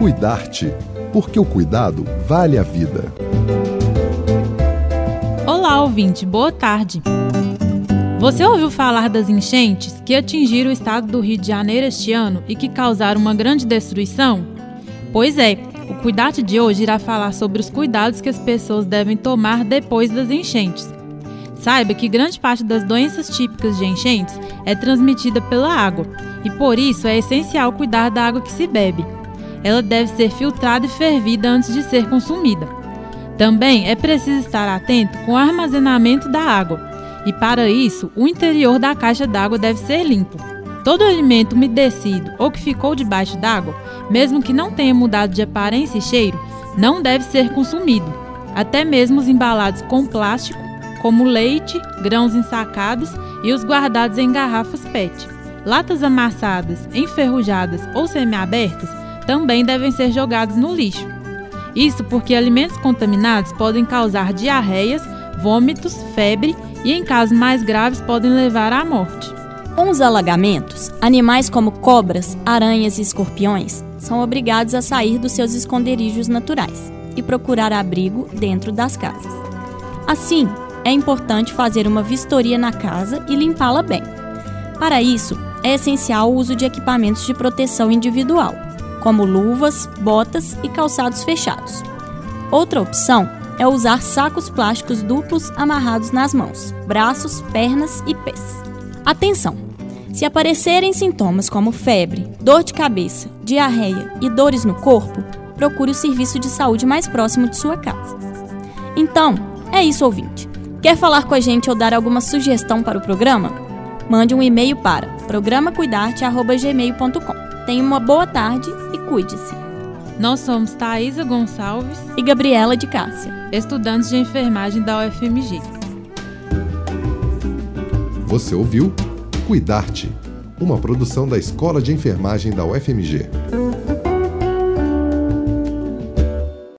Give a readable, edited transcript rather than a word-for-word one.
Cuidar-te, porque o cuidado vale a vida. Olá, ouvinte, boa tarde. Você ouviu falar das enchentes que atingiram o estado do Rio de Janeiro este ano e que causaram uma grande destruição? Pois é, o Cuidar-te de hoje irá falar sobre os cuidados que as pessoas devem tomar depois das enchentes. Saiba que grande parte das doenças típicas de enchentes é transmitida pela água e por isso é essencial cuidar da água que se bebe. Ela deve ser filtrada e fervida antes de ser consumida. Também é preciso estar atento com o armazenamento da água e para isso o interior da caixa d'água deve ser limpo. Todo alimento umedecido ou que ficou debaixo d'água, mesmo que não tenha mudado de aparência e cheiro, não deve ser consumido. Até mesmo os embalados com plástico, como leite, grãos ensacados e os guardados em garrafas PET. Latas amassadas, enferrujadas ou semiabertas também devem ser jogados no lixo. Isso porque alimentos contaminados podem causar diarreias, vômitos, febre e, em casos mais graves, podem levar à morte. Com os alagamentos, animais como cobras, aranhas e escorpiões são obrigados a sair dos seus esconderijos naturais e procurar abrigo dentro das casas. Assim, é importante fazer uma vistoria na casa e limpá-la bem. Para isso, é essencial o uso de equipamentos de proteção individual, como luvas, botas e calçados fechados. Outra opção é usar sacos plásticos duplos amarrados nas mãos, braços, pernas e pés. Atenção! Se aparecerem sintomas como febre, dor de cabeça, diarreia e dores no corpo, procure o serviço de saúde mais próximo de sua casa. Então, é isso, ouvinte. Quer falar com a gente ou dar alguma sugestão para o programa? Mande um e-mail para programacuidarte@gmail.com. Tenha uma boa tarde e cuide-se. Nós somos Thaisa Gonçalves e Gabriela de Cássia, estudantes de enfermagem da UFMG. Você ouviu Cuidar-te, uma produção da Escola de Enfermagem da UFMG.